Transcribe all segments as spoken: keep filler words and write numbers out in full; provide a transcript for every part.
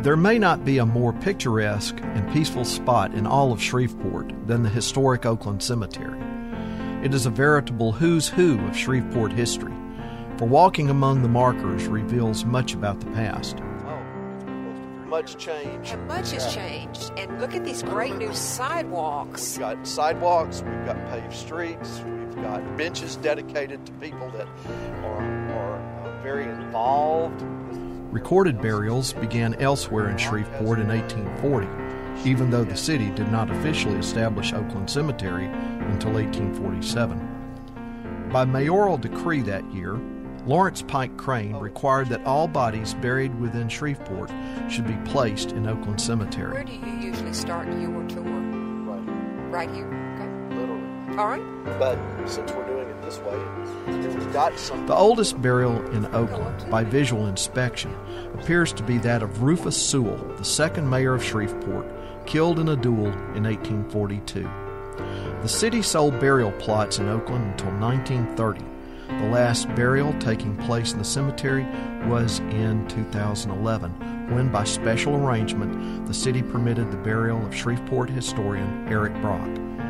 There may not be a more picturesque and peaceful spot in all of Shreveport than the historic Oakland Cemetery. It is a veritable who's who of Shreveport history, for walking among the markers reveals much about the past. Much change. And much has changed. And look at these great new sidewalks. We've got sidewalks, we've got paved streets, we've got benches dedicated to people that are, are uh, very involved. Recorded burials began elsewhere in Shreveport in eighteen forty, even though the city did not officially establish Oakland Cemetery until eighteen forty-seven. By mayoral decree that year, Lawrence Pike Crane required that all bodies buried within Shreveport should be placed in Oakland Cemetery. Where do you usually start your tour? Right here. Right here? Okay. Literally. All right. But since we're doing it this way, we've got some... The oldest burial in Oakland, by visual inspection, appears to be that of Rufus Sewell, the second mayor of Shreveport, killed in a duel in eighteen forty-two. The city sold burial plots in Oakland until nineteen thirty. The last burial taking place in the cemetery was in two thousand eleven, when, by special arrangement, the city permitted the burial of Shreveport historian Eric Brock.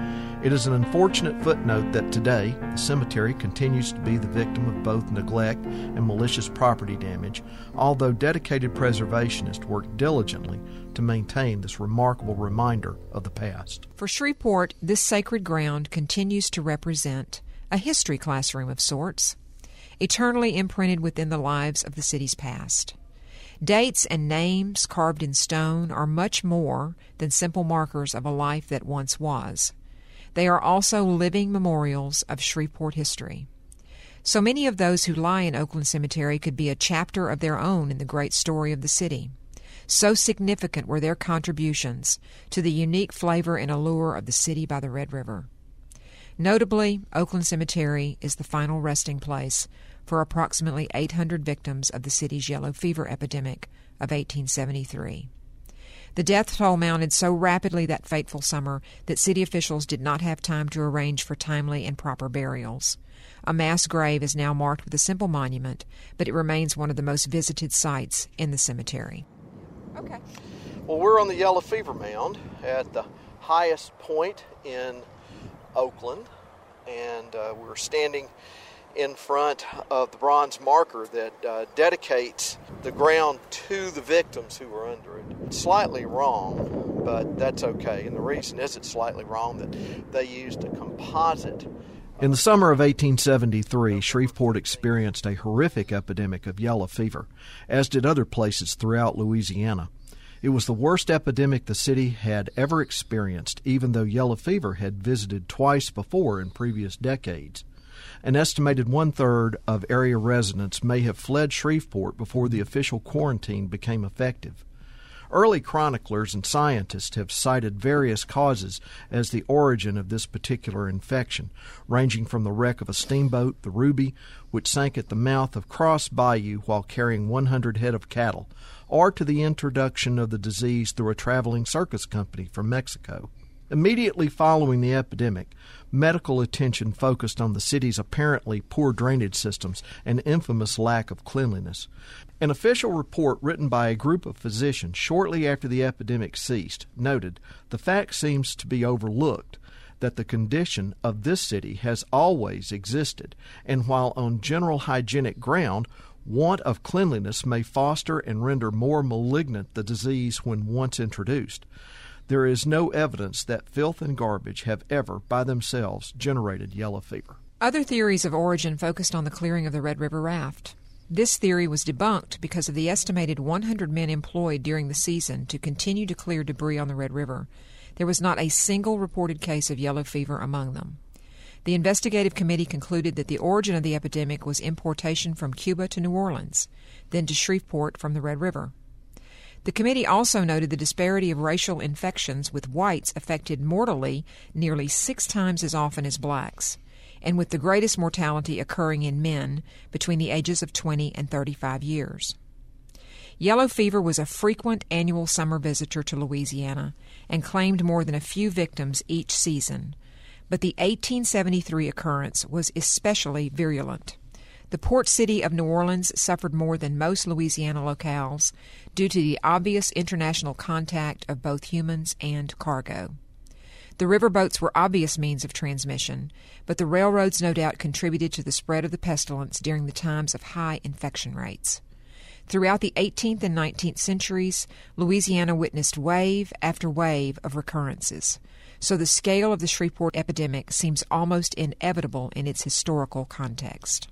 It is an unfortunate footnote that today the cemetery continues to be the victim of both neglect and malicious property damage, although dedicated preservationists work diligently to maintain this remarkable reminder of the past. For Shreveport, this sacred ground continues to represent a history classroom of sorts, eternally imprinted within the lives of the city's past. Dates and names carved in stone are much more than simple markers of a life that once was. They are also living memorials of Shreveport history. So many of those who lie in Oakland Cemetery could be a chapter of their own in the great story of the city. So significant were their contributions to the unique flavor and allure of the city by the Red River. Notably, Oakland Cemetery is the final resting place for approximately eight hundred victims of the city's yellow fever epidemic of eighteen seventy-three. The death toll mounted so rapidly that fateful summer that city officials did not have time to arrange for timely and proper burials. A mass grave is now marked with a simple monument, but it remains one of the most visited sites in the cemetery. Okay. Well, we're on the yellow fever mound at the highest point in Oakland, and uh, we're standing in front of the bronze marker that uh, dedicates the ground to the victims who were under it. It's slightly wrong, but that's okay, and the reason is it's slightly wrong that they used a composite. In the summer of eighteen seventy-three, Shreveport experienced a horrific epidemic of yellow fever, as did other places throughout Louisiana. It was the worst epidemic the city had ever experienced, even though yellow fever had visited twice before in previous decades. An estimated one-third of area residents may have fled Shreveport before the official quarantine became effective. Early chroniclers and scientists have cited various causes as the origin of this particular infection, ranging from the wreck of a steamboat, the Ruby, which sank at the mouth of Cross Bayou while carrying one hundred head of cattle, or to the introduction of the disease through a traveling circus company from Mexico. Immediately following the epidemic, medical attention focused on the city's apparently poor drainage systems and infamous lack of cleanliness. An official report written by a group of physicians shortly after the epidemic ceased noted the fact seems to be overlooked that the condition of this city has always existed, and while on general hygienic ground, want of cleanliness may foster and render more malignant the disease when once introduced. There is no evidence that filth and garbage have ever, by themselves, generated yellow fever. Other theories of origin focused on the clearing of the Red River Raft. This theory was debunked because of the estimated one hundred men employed during the season to continue to clear debris on the Red River. There was not a single reported case of yellow fever among them. The investigative committee concluded that the origin of the epidemic was importation from Cuba to New Orleans, then to Shreveport from the Red River. The committee also noted the disparity of racial infections, with whites affected mortally nearly six times as often as blacks, and with the greatest mortality occurring in men between the ages of twenty and thirty-five years. Yellow fever was a frequent annual summer visitor to Louisiana and claimed more than a few victims each season, but the eighteen seventy-three occurrence was especially virulent. The port city of New Orleans suffered more than most Louisiana locales due to the obvious international contact of both humans and cargo. The riverboats were obvious means of transmission, but the railroads no doubt contributed to the spread of the pestilence during the times of high infection rates. Throughout the eighteenth and nineteenth centuries, Louisiana witnessed wave after wave of recurrences, so the scale of the Shreveport epidemic seems almost inevitable in its historical context.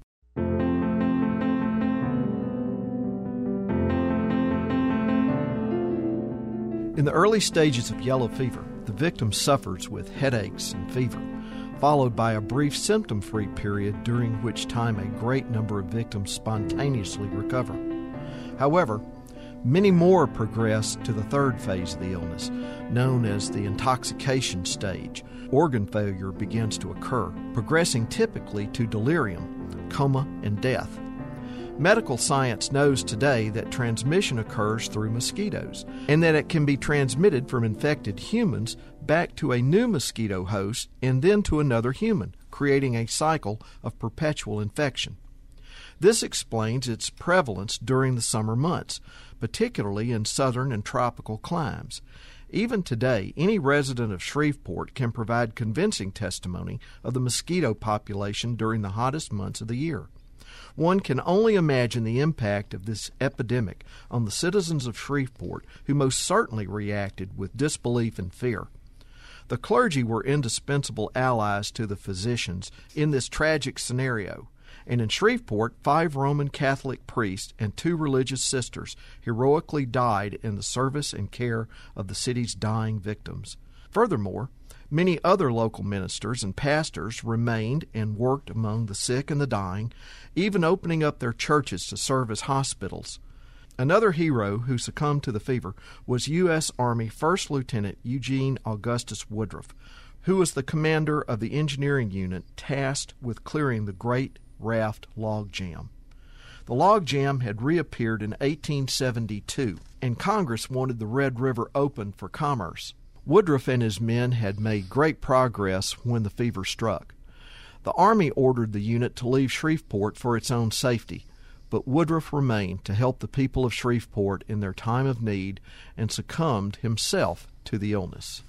In the early stages of yellow fever, the victim suffers with headaches and fever, followed by a brief symptom-free period during which time a great number of victims spontaneously recover. However, many more progress to the third phase of the illness, known as the intoxication stage. Organ failure begins to occur, progressing typically to delirium, coma, and death. Medical science knows today that transmission occurs through mosquitoes and that it can be transmitted from infected humans back to a new mosquito host and then to another human, creating a cycle of perpetual infection. This explains its prevalence during the summer months, particularly in southern and tropical climes. Even today, any resident of Shreveport can provide convincing testimony of the mosquito population during the hottest months of the year. One can only imagine the impact of this epidemic on the citizens of Shreveport, who most certainly reacted with disbelief and fear. The clergy were indispensable allies to the physicians in this tragic scenario, and in Shreveport, five Roman Catholic priests and two religious sisters heroically died in the service and care of the city's dying victims. Furthermore, many other local ministers and pastors remained and worked among the sick and the dying, even opening up their churches to serve as hospitals. Another hero who succumbed to the fever was U S Army First Lieutenant Eugene Augustus Woodruff, who was the commander of the engineering unit tasked with clearing the Great Raft Log Jam. The log jam had reappeared in eighteen seventy-two, and Congress wanted the Red River open for commerce. Woodruff and his men had made great progress when the fever struck. The Army ordered the unit to leave Shreveport for its own safety, but Woodruff remained to help the people of Shreveport in their time of need and succumbed himself to the illness.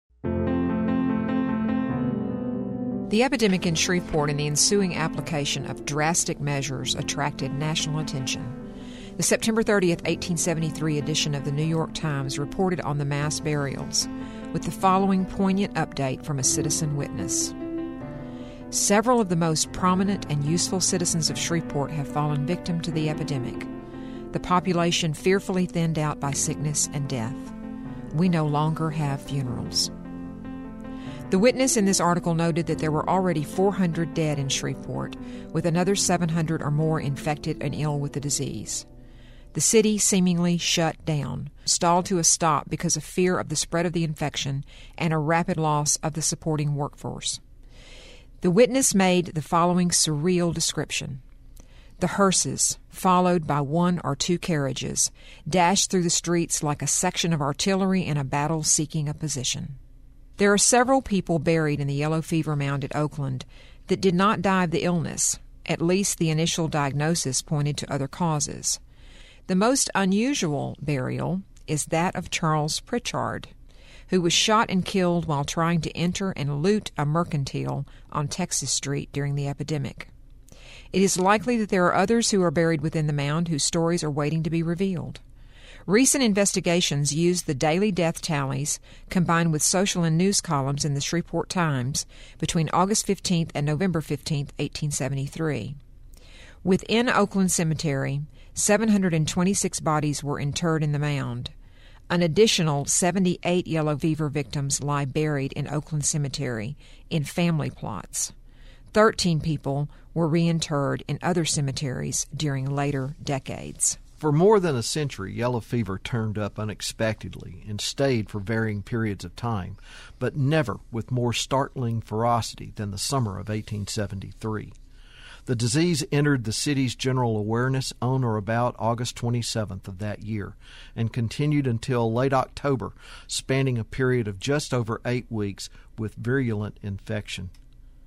The epidemic in Shreveport and the ensuing application of drastic measures attracted national attention. The September thirtieth, eighteen seventy-three edition of the New York Times reported on the mass burials with the following poignant update from a citizen witness. Several of the most prominent and useful citizens of Shreveport have fallen victim to the epidemic. The population fearfully thinned out by sickness and death. We no longer have funerals. The witness in this article noted that there were already four hundred dead in Shreveport, with another seven hundred or more infected and ill with the disease. The city seemingly shut down, stalled to a stop because of fear of the spread of the infection and a rapid loss of the supporting workforce. The witness made the following surreal description. The hearses, followed by one or two carriages, dashed through the streets like a section of artillery in a battle seeking a position. There are several people buried in the yellow fever mound at Oakland that did not die of the illness. At least the initial diagnosis pointed to other causes. The most unusual burial is that of Charles Pritchard, who was shot and killed while trying to enter and loot a mercantile on Texas Street during the epidemic. It is likely that there are others who are buried within the mound whose stories are waiting to be revealed. Recent investigations used the daily death tallies combined with social and news columns in the Shreveport Times between August fifteenth and November fifteenth, eighteen seventy-three. Within Oakland Cemetery, seven hundred twenty-six bodies were interred in the mound. An additional seventy-eight yellow fever victims lie buried in Oakland Cemetery in family plots. Thirteen people were reinterred in other cemeteries during later decades. For more than a century, yellow fever turned up unexpectedly and stayed for varying periods of time, but never with more startling ferocity than the summer of eighteen seventy-three. The disease entered the city's general awareness on or about August twenty-seventh of that year and continued until late October, spanning a period of just over eight weeks with virulent infection.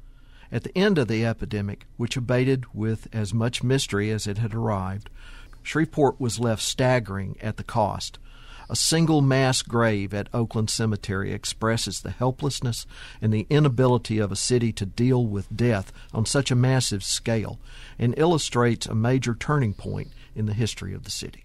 At the end of the epidemic, which abated with as much mystery as it had arrived, Shreveport was left staggering at the cost. A single mass grave at Oakland Cemetery expresses the helplessness and the inability of a city to deal with death on such a massive scale and illustrates a major turning point in the history of the city.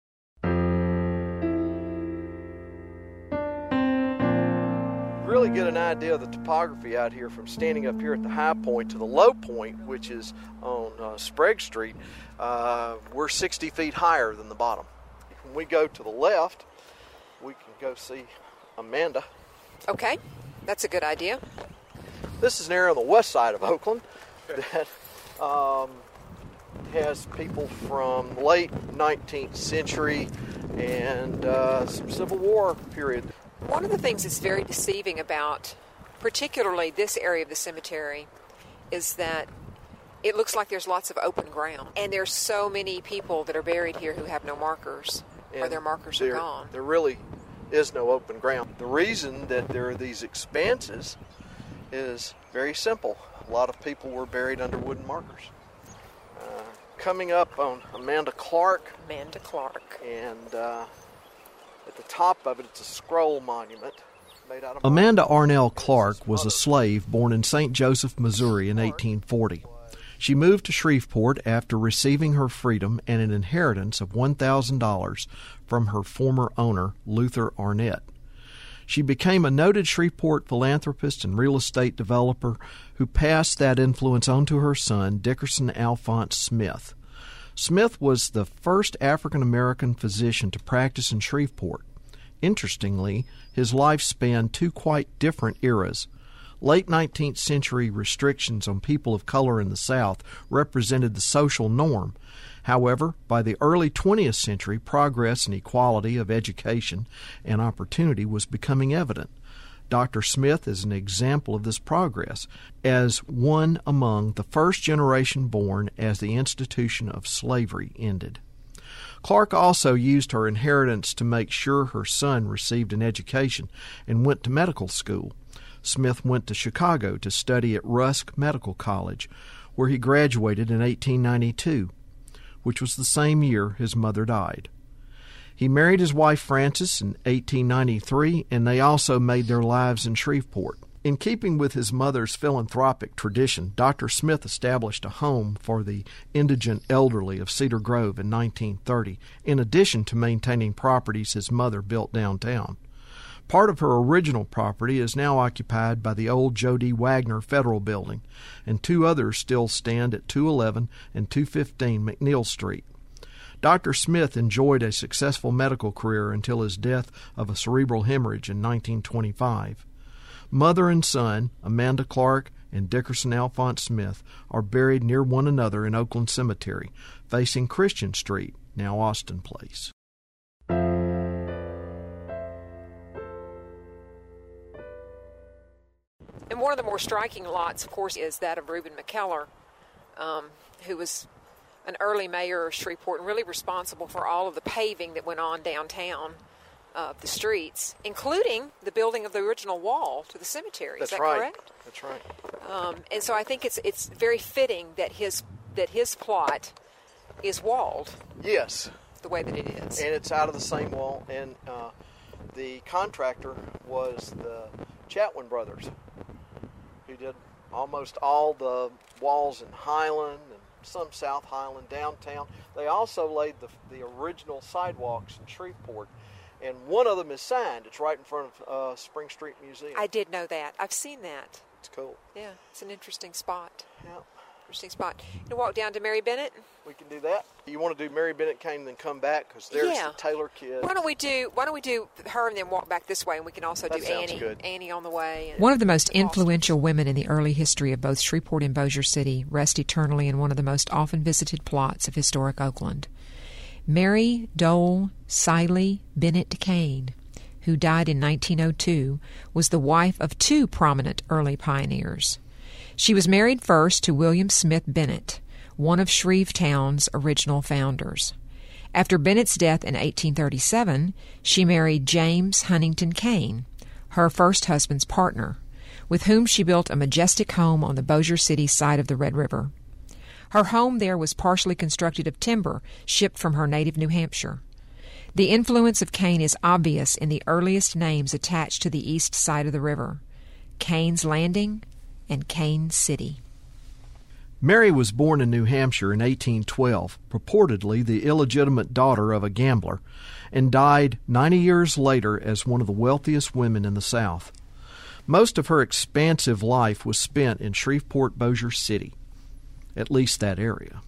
Really get an idea of the topography out here from standing up here at the high point to the low point, which is on uh, Sprague Street. Uh, we're sixty feet higher than the bottom. When we go to the left, we can go see Amanda. Okay, that's a good idea. This is an area on the west side of Oakland that um, has people from late nineteenth century and uh, some Civil War period. One of the things that's very deceiving about particularly this area of the cemetery is that it looks like there's lots of open ground. And there's so many people that are buried here who have no markers, and or their markers there, are gone. There really is no open ground. The reason that there are these expanses is very simple. A lot of people were buried under wooden markers. Uh, coming up on Amanda Clark. Amanda Clark. And uh, at the top of it, it's a scroll monument made out of... Amanda Arnell Clark was a slave born in Saint Joseph, Missouri in eighteen forty. She moved to Shreveport after receiving her freedom and an inheritance of one thousand dollars from her former owner, Luther Arnett. She became a noted Shreveport philanthropist and real estate developer who passed that influence on to her son, Dickerson Alphonse Smith. Smith was the first African-American physician to practice in Shreveport. Interestingly, his life spanned two quite different eras. Late nineteenth century restrictions on people of color in the South represented the social norm. However, by the early twentieth century, progress and equality of education and opportunity was becoming evident. Doctor Smith is an example of this progress, as one among the first generation born as the institution of slavery ended. Clark also used her inheritance to make sure her son received an education and went to medical school. Smith went to Chicago to study at Rusk Medical College, where he graduated in eighteen ninety-two, which was the same year his mother died. He married his wife Frances in eighteen ninety-three, and they also made their lives in Shreveport. In keeping with his mother's philanthropic tradition, Doctor Smith established a home for the indigent elderly of Cedar Grove in nineteen thirty, in addition to maintaining properties his mother built downtown. Part of her original property is now occupied by the old Joe D. Wagner Federal Building, and two others still stand at two eleven and two fifteen McNeil Street. Doctor Smith enjoyed a successful medical career until his death of a cerebral hemorrhage in nineteen twenty-five. Mother and son, Amanda Clark and Dickerson Alphonse Smith, are buried near one another in Oakland Cemetery, facing Christian Street, now Austin Place. And one of the more striking lots, of course, is that of Reuben McKellar, um, who was an early mayor of Shreveport and really responsible for all of the paving that went on downtown of uh, the streets, including the building of the original wall to the cemetery. That's is that right. correct? That's right. Um, and so I think it's it's very fitting that his that his plot is walled. Yes. The way that it is. And it's out of the same wall. And uh, the contractor was the Chatwin brothers, who did almost all the walls in Highland and some South Highland, downtown. They also laid the the original sidewalks in Shreveport. And one of them is signed. It's right in front of uh, Spring Street Museum. I did know that. I've seen that. It's cool. Yeah, it's an interesting spot. Yeah. Interesting spot. You walk down to Mary Bennett? We can do that. You want to do Mary Bennett Kane and then come back? Because there's yeah. the Taylor kid. Why don't we do Why don't we do her and then walk back this way, and we can also that do sounds Annie good. Annie on the way. And one of the most influential women in the early history of both Shreveport and Bossier City rest eternally in one of the most often visited plots of historic Oakland. Mary Dole Siley Bennett Kane, who died in nineteen oh two, was the wife of two prominent early pioneers. She was married first to William Smith Bennett, one of Shrevetown's original founders. After Bennett's death in eighteen thirty-seven, she married James Huntington Kane, her first husband's partner. with whom she built a majestic home on the Bossier City side of the Red River. Her home there was partially constructed of timber shipped from her native New Hampshire. The influence of Kane is obvious in the earliest names attached to the east side of the river: Kane's Landing and Kane City. Mary was born in New Hampshire in eighteen twelve, purportedly the illegitimate daughter of a gambler, and died ninety years later as one of the wealthiest women in the South. Most of her expansive life was spent in Shreveport-Bossier City, at least that area.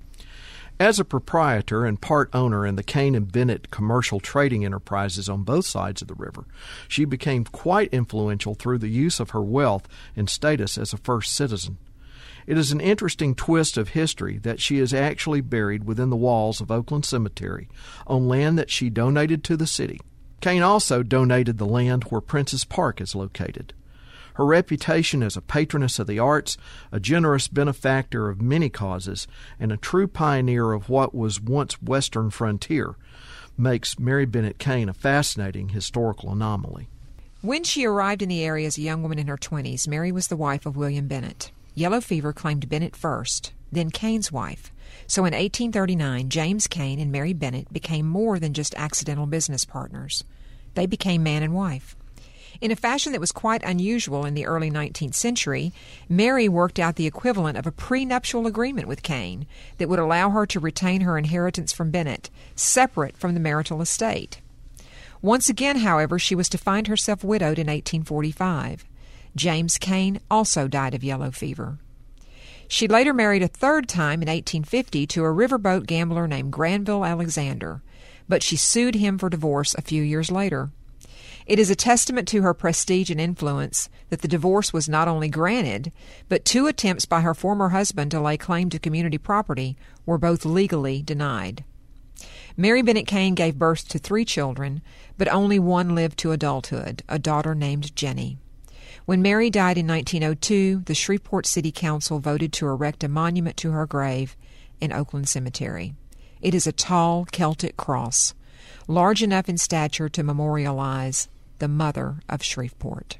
As a proprietor and part owner in the Kane and Bennett commercial trading enterprises on both sides of the river, she became quite influential through the use of her wealth and status as a first citizen. It is an interesting twist of history that she is actually buried within the walls of Oakland Cemetery on land that she donated to the city. Kane also donated the land where Princess Park is located. Her reputation as a patroness of the arts, a generous benefactor of many causes, and a true pioneer of what was once Western frontier makes Mary Bennett Kane a fascinating historical anomaly. When she arrived in the area as a young woman in her twenties, Mary was the wife of William Bennett. Yellow fever claimed Bennett first, then Kane's wife. So in eighteen thirty-nine, James Kane and Mary Bennett became more than just accidental business partners. They became man and wife. In a fashion that was quite unusual in the early nineteenth century, Mary worked out the equivalent of a prenuptial agreement with Kane that would allow her to retain her inheritance from Bennett, separate from the marital estate. Once again, however, she was to find herself widowed in eighteen forty-five. James Kane also died of yellow fever. She later married a third time in eighteen fifty to a riverboat gambler named Granville Alexander, but she sued him for divorce a few years later. It is a testament to her prestige and influence that the divorce was not only granted, but two attempts by her former husband to lay claim to community property were both legally denied. Mary Bennett Kane gave birth to three children, but only one lived to adulthood, a daughter named Jenny. When Mary died in nineteen oh two, the Shreveport City Council voted to erect a monument to her grave in Oakland Cemetery. It is a tall Celtic cross, large enough in stature to memorialize the mother of Shreveport.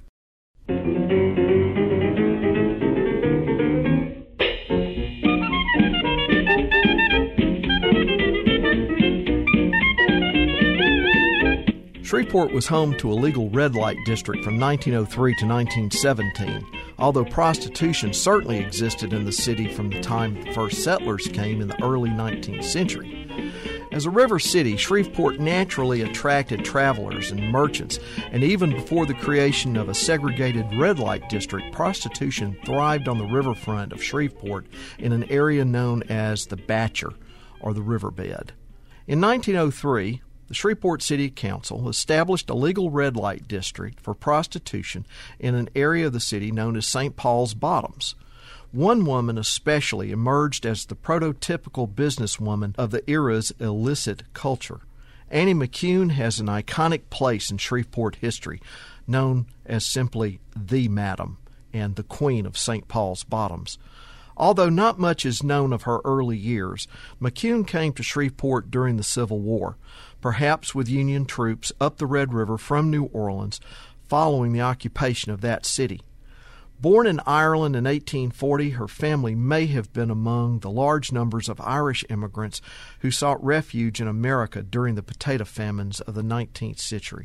Shreveport was home to a legal red light district from nineteen oh three to nineteen seventeen, although prostitution certainly existed in the city from the time the first settlers came in the early nineteenth century. As a river city, Shreveport naturally attracted travelers and merchants, and even before the creation of a segregated red light district, prostitution thrived on the riverfront of Shreveport in an area known as the Batcher, or the riverbed. In nineteen oh three, the Shreveport City Council established a legal red light district for prostitution in an area of the city known as Saint Paul's Bottoms. One woman especially emerged as the prototypical businesswoman of the era's illicit culture. Annie McCune has an iconic place in Shreveport history, known as simply the Madam and the Queen of Saint Paul's Bottoms. Although not much is known of her early years, McCune came to Shreveport during the Civil War, perhaps with Union troops up the Red River from New Orleans following the occupation of that city. Born in Ireland in eighteen forty, her family may have been among the large numbers of Irish immigrants who sought refuge in America during the potato famines of the nineteenth century.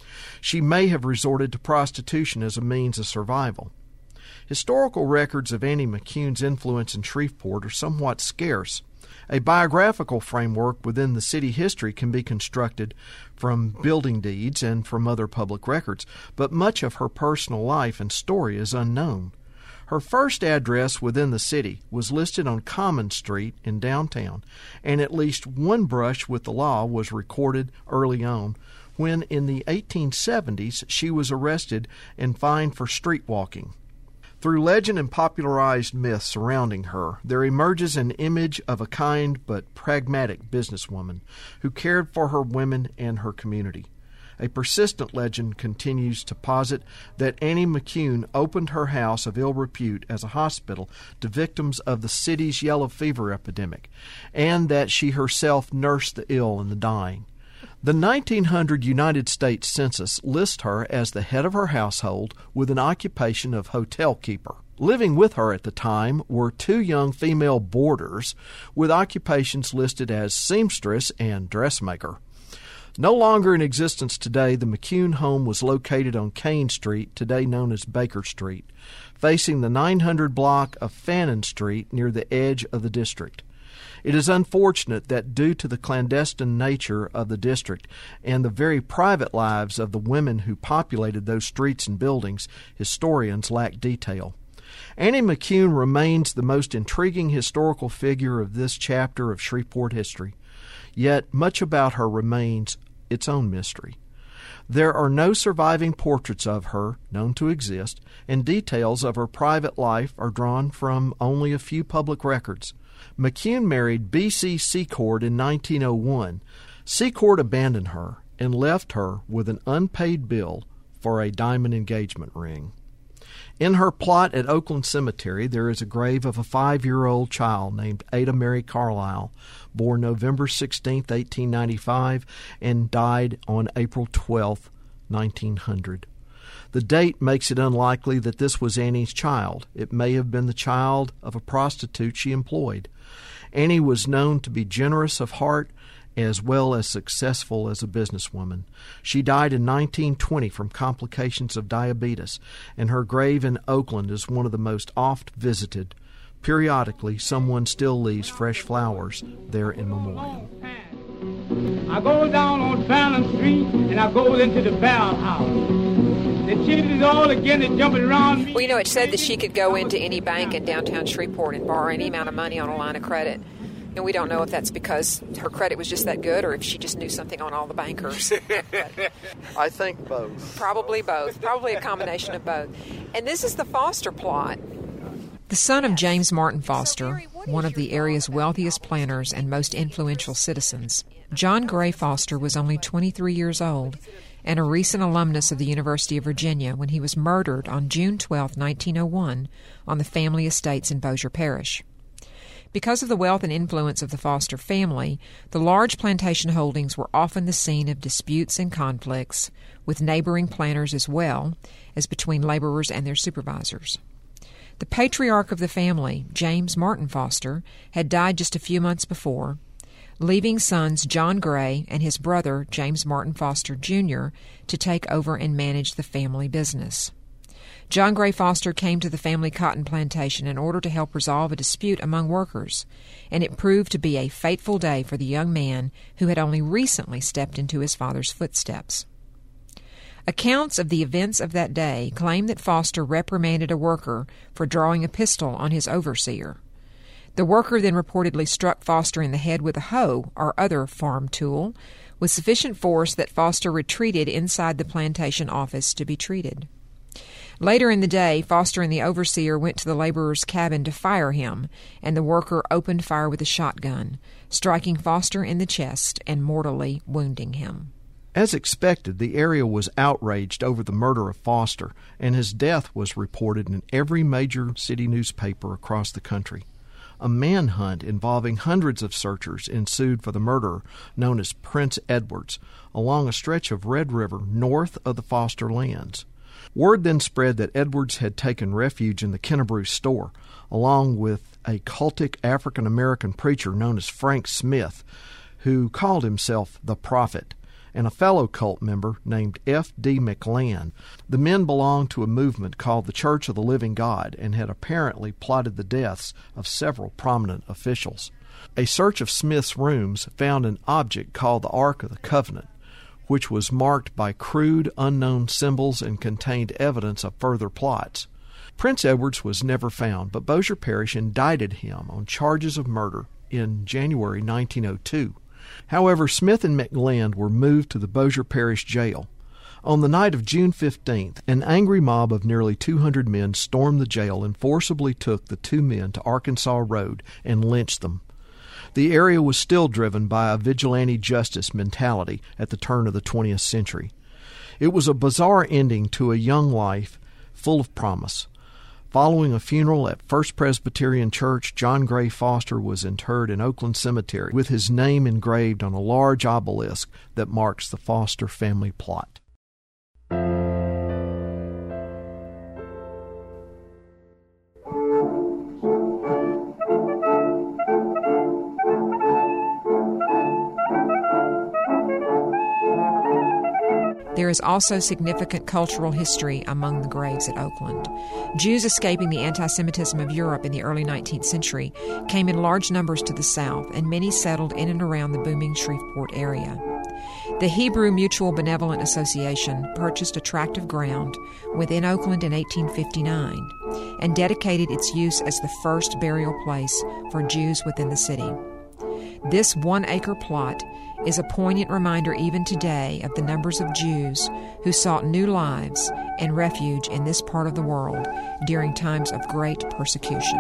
She may have resorted to prostitution as a means of survival. Historical records of Annie McCune's influence in Shreveport are somewhat scarce. A biographical framework within the city history can be constructed from building deeds and from other public records, but much of her personal life and story is unknown. Her first address within the city was listed on Common Street in downtown, and at least one brush with the law was recorded early on when, in the eighteen seventies, she was arrested and fined for street walking. Through legend and popularized myths surrounding her, there emerges an image of a kind but pragmatic businesswoman who cared for her women and her community. A persistent legend continues to posit that Annie McCune opened her house of ill repute as a hospital to victims of the city's yellow fever epidemic, and that she herself nursed the ill and the dying. The nineteen hundred United States Census lists her as the head of her household with an occupation of hotel keeper. Living with her at the time were two young female boarders with occupations listed as seamstress and dressmaker. No longer in existence today, the McCune home was located on Kane Street, today known as Baker Street, facing the nine hundred block of Fannin Street near the edge of the district. It is unfortunate that due to the clandestine nature of the district and the very private lives of the women who populated those streets and buildings, historians lack detail. Annie McCune remains the most intriguing historical figure of this chapter of Shreveport history. Yet much about her remains its own mystery. There are no surviving portraits of her known to exist, and details of her private life are drawn from only a few public records. McCune married B C Secord in nineteen oh one. Secord abandoned her and left her with an unpaid bill for a diamond engagement ring. In her plot at Oakland Cemetery, there is a grave of a five-year-old child named Ada Mary Carlisle, born November sixteenth, eighteen ninety-five, and died on April twelfth, nineteen hundred. The date makes it unlikely that this was Annie's child. It may have been the child of a prostitute she employed. Annie was known to be generous of heart as well as successful as a businesswoman. She died in nineteen twenty from complications of diabetes, and her grave in Oakland is one of the most oft visited. Periodically, someone still leaves fresh flowers there in memoriam. I go down on Fannin Street, and I go into the barrel house. The children is all again, they're jumping around me. Well, you know, it said that she could go into any bank in downtown Shreveport and borrow any amount of money on a line of credit. And we don't know if that's because her credit was just that good or if she just knew something on all the bankers. I think both. Probably both. Probably a combination of both. And this is the Foster plot. The son of James Martin Foster, one of the area's wealthiest planters and most influential citizens, John Gray Foster was only twenty-three years old and a recent alumnus of the University of Virginia when he was murdered on June twelfth, nineteen oh one, on the family estates in Bossier Parish. Because of the wealth and influence of the Foster family, the large plantation holdings were often the scene of disputes and conflicts, with neighboring planters as well as between laborers and their supervisors. The patriarch of the family, James Martin Foster, had died just a few months before, leaving sons John Gray and his brother, James Martin Foster Junior, to take over and manage the family business. John Gray Foster came to the family cotton plantation in order to help resolve a dispute among workers, and it proved to be a fateful day for the young man who had only recently stepped into his father's footsteps. Accounts of the events of that day claim that Foster reprimanded a worker for drawing a pistol on his overseer. The worker then reportedly struck Foster in the head with a hoe or other farm tool with sufficient force that Foster retreated inside the plantation office to be treated. Later in the day, Foster and the overseer went to the laborer's cabin to fire him, and the worker opened fire with a shotgun, striking Foster in the chest and mortally wounding him. As expected, the area was outraged over the murder of Foster, and his death was reported in every major city newspaper across the country. A manhunt involving hundreds of searchers ensued for the murderer, known as Prince Edwards, along a stretch of Red River north of the Foster lands. Word then spread that Edwards had taken refuge in the Kennebrew store, along with a cultic African-American preacher known as Frank Smith, who called himself the Prophet, and a fellow cult member named F D McLand. The men belonged to a movement called the Church of the Living God and had apparently plotted the deaths of several prominent officials. A search of Smith's rooms found an object called the Ark of the Covenant, which was marked by crude, unknown symbols and contained evidence of further plots. Prince Edwards was never found, but Bossier Parish indicted him on charges of murder in January nineteen oh two. However, Smith and McLand were moved to the Bossier Parish jail. On the night of June fifteenth, an angry mob of nearly two hundred men stormed the jail and forcibly took the two men to Arkansas Road and lynched them. The area was still driven by a vigilante justice mentality at the turn of the twentieth century. It was a bizarre ending to a young life full of promise. Following a funeral at First Presbyterian Church, John Gray Foster was interred in Oakland Cemetery with his name engraved on a large obelisk that marks the Foster family plot. There is also significant cultural history among the graves at Oakland. Jews escaping the anti-Semitism of Europe in the early nineteenth century came in large numbers to the South, and many settled in and around the booming Shreveport area. The Hebrew Mutual Benevolent Association purchased a tract of ground within Oakland in eighteen fifty-nine and dedicated its use as the first burial place for Jews within the city. This one-acre plot is a poignant reminder even today of the numbers of Jews who sought new lives and refuge in this part of the world during times of great persecution.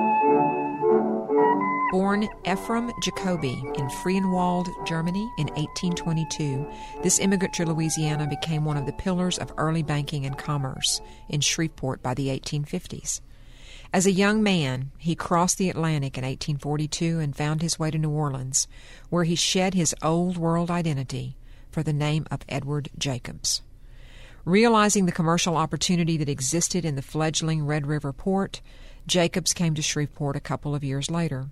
Born Ephraim Jacobi in Friedenwald, Germany in eighteen twenty-two, this immigrant to Louisiana became one of the pillars of early banking and commerce in Shreveport by the eighteen fifties. As a young man, he crossed the Atlantic in eighteen forty-two and found his way to New Orleans, where he shed his old world identity for the name of Edward Jacobs. Realizing the commercial opportunity that existed in the fledgling Red River port, Jacobs came to Shreveport a couple of years later.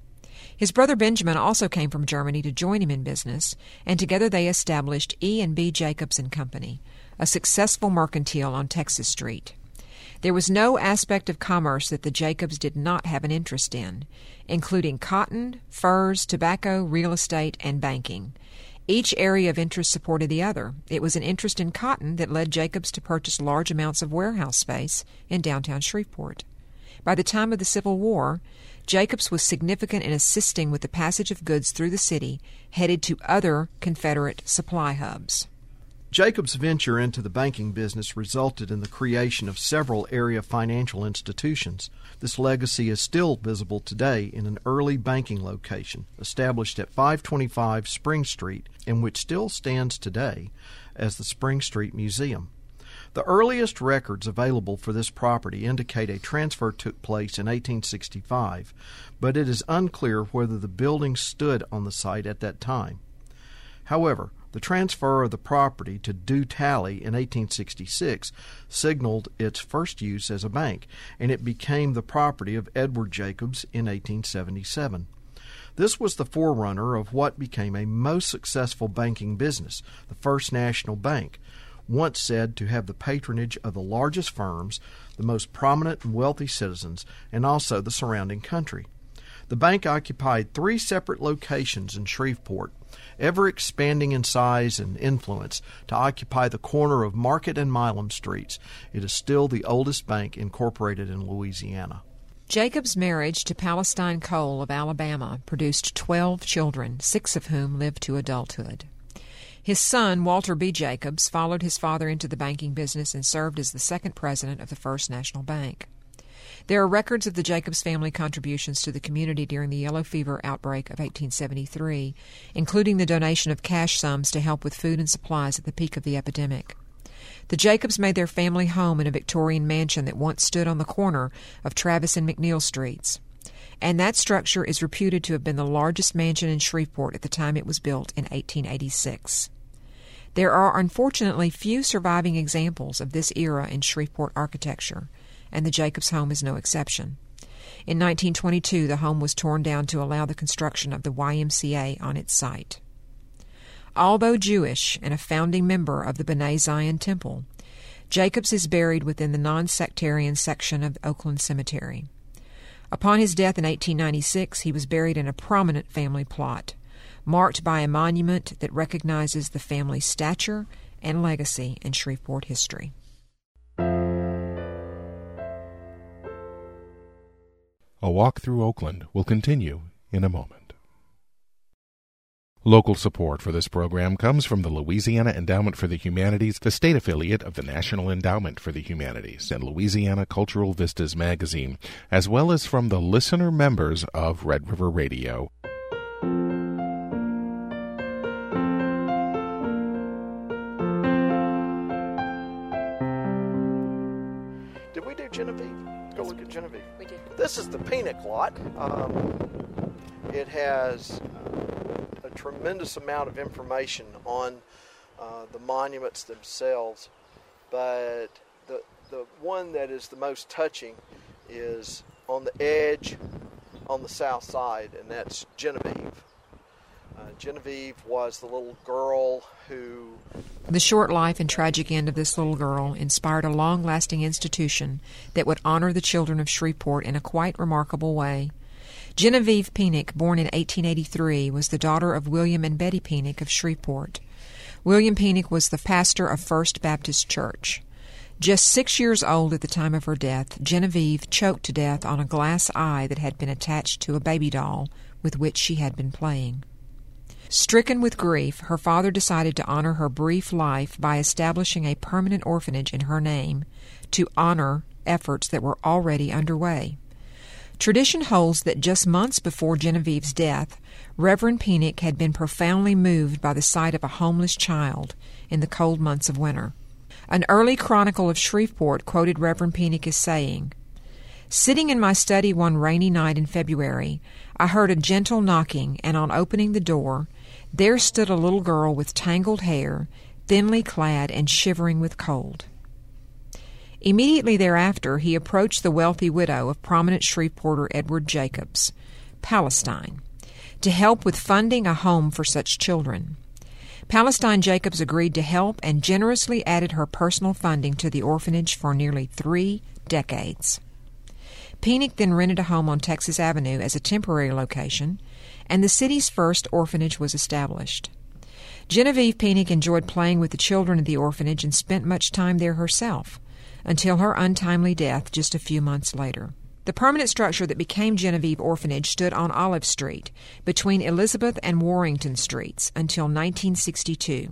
His brother Benjamin also came from Germany to join him in business, and together they established E and B Jacobs and Company, a successful mercantile on Texas Street. There was no aspect of commerce that the Jacobs did not have an interest in, including cotton, furs, tobacco, real estate, and banking. Each area of interest supported the other. It was an interest in cotton that led Jacobs to purchase large amounts of warehouse space in downtown Shreveport. By the time of the Civil War, Jacobs was significant in assisting with the passage of goods through the city headed to other Confederate supply hubs. Jacobs' venture into the banking business resulted in the creation of several area financial institutions. This legacy is still visible today in an early banking location established at five twenty-five Spring Street, and which still stands today as the Spring Street Museum. The earliest records available for this property indicate a transfer took place in eighteen sixty-five, but it is unclear whether the building stood on the site at that time. However, the transfer of the property to Dew Tally in eighteen sixty-six signaled its first use as a bank, and it became the property of Edward Jacobs in eighteen seventy-seven. This was the forerunner of what became a most successful banking business, the First National Bank, once said to have the patronage of the largest firms, the most prominent and wealthy citizens, and also the surrounding country. The bank occupied three separate locations in Shreveport, ever expanding in size and influence to occupy the corner of Market and Milam Streets. It is still the oldest bank incorporated in Louisiana. Jacobs' marriage to Palestine Cole of Alabama produced twelve children, six of whom lived to adulthood. His son, Walter B. Jacobs, followed his father into the banking business and served as the second president of the First National Bank. There are records of the Jacobs family contributions to the community during the yellow fever outbreak of eighteen seventy-three, including the donation of cash sums to help with food and supplies at the peak of the epidemic. The Jacobs made their family home in a Victorian mansion that once stood on the corner of Travis and McNeil Streets, and that structure is reputed to have been the largest mansion in Shreveport at the time it was built in eighteen eighty-six. There are unfortunately few surviving examples of this era in Shreveport architecture, and the Jacobs home is no exception. In nineteen twenty-two, the home was torn down to allow the construction of the Y M C A on its site. Although Jewish and a founding member of the B'nai Zion Temple, Jacobs is buried within the non-sectarian section of Oakland Cemetery. Upon his death in eighteen ninety-six, he was buried in a prominent family plot, marked by a monument that recognizes the family's stature and legacy in Shreveport history. A walk through Oakland will continue in a moment. Local support for this program comes from the Louisiana Endowment for the Humanities, the state affiliate of the National Endowment for the Humanities, and Louisiana Cultural Vistas magazine, as well as from the listener members of Red River Radio. Did we do Genevieve? Genevieve? We did. This is the Penick lot. Um, it has uh, a tremendous amount of information on uh, the monuments themselves, but the the one that is the most touching is on the edge on the south side, and that's Genevieve. Uh, Genevieve was the little girl who... The short life and tragic end of this little girl inspired a long-lasting institution that would honor the children of Shreveport in a quite remarkable way. Genevieve Penick, born in eighteen eighty-three, was the daughter of William and Betty Penick of Shreveport. William Penick was the pastor of First Baptist Church. Just six years old at the time of her death, Genevieve choked to death on a glass eye that had been attached to a baby doll with which she had been playing. Stricken with grief, her father decided to honor her brief life by establishing a permanent orphanage in her name to honor efforts that were already underway. Tradition holds that just months before Genevieve's death, Reverend Penick had been profoundly moved by the sight of a homeless child in the cold months of winter. An early chronicle of Shreveport quoted Reverend Penick as saying, "Sitting in my study one rainy night in February, I heard a gentle knocking, and on opening the door, there stood a little girl with tangled hair, thinly clad and shivering with cold." Immediately thereafter, he approached the wealthy widow of prominent Shreveporter Edward Jacobs, Palestine, to help with funding a home for such children. Palestine Jacobs agreed to help and generously added her personal funding to the orphanage for nearly three decades. Penick then rented a home on Texas Avenue as a temporary location, and the city's first orphanage was established. Genevieve Penick enjoyed playing with the children of the orphanage and spent much time there herself, until her untimely death just a few months later. The permanent structure that became Genevieve Orphanage stood on Olive Street, between Elizabeth and Warrington Streets, until nineteen sixty-two.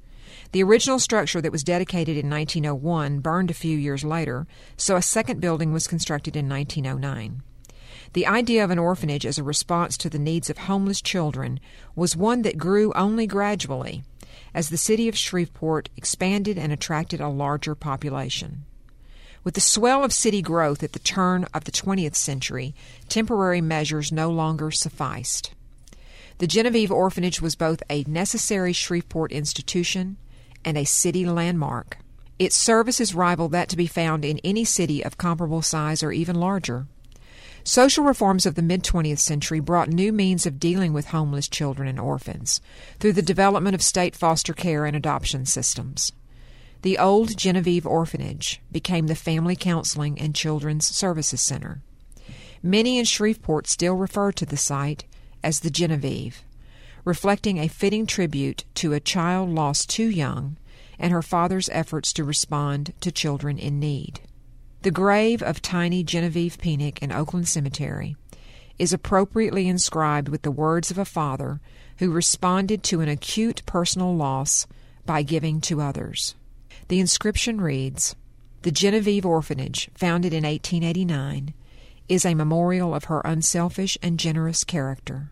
The original structure that was dedicated in nineteen oh one burned a few years later, so a second building was constructed in nineteen oh nine. The idea of an orphanage as a response to the needs of homeless children was one that grew only gradually as the city of Shreveport expanded and attracted a larger population. With the swell of city growth at the turn of the twentieth century, temporary measures no longer sufficed. The Genevieve Orphanage was both a necessary Shreveport institution and a city landmark. Its services rivaled that to be found in any city of comparable size or even larger. Social reforms of the mid-twentieth century brought new means of dealing with homeless children and orphans through the development of state foster care and adoption systems. The old Genevieve Orphanage became the Family Counseling and Children's Services Center. Many in Shreveport still refer to the site as the Genevieve, reflecting a fitting tribute to a child lost too young and her father's efforts to respond to children in need. The grave of tiny Genevieve Penick in Oakland Cemetery is appropriately inscribed with the words of a father who responded to an acute personal loss by giving to others. The inscription reads, "The Genevieve Orphanage, founded in eighteen eighty-nine, is a memorial of her unselfish and generous character,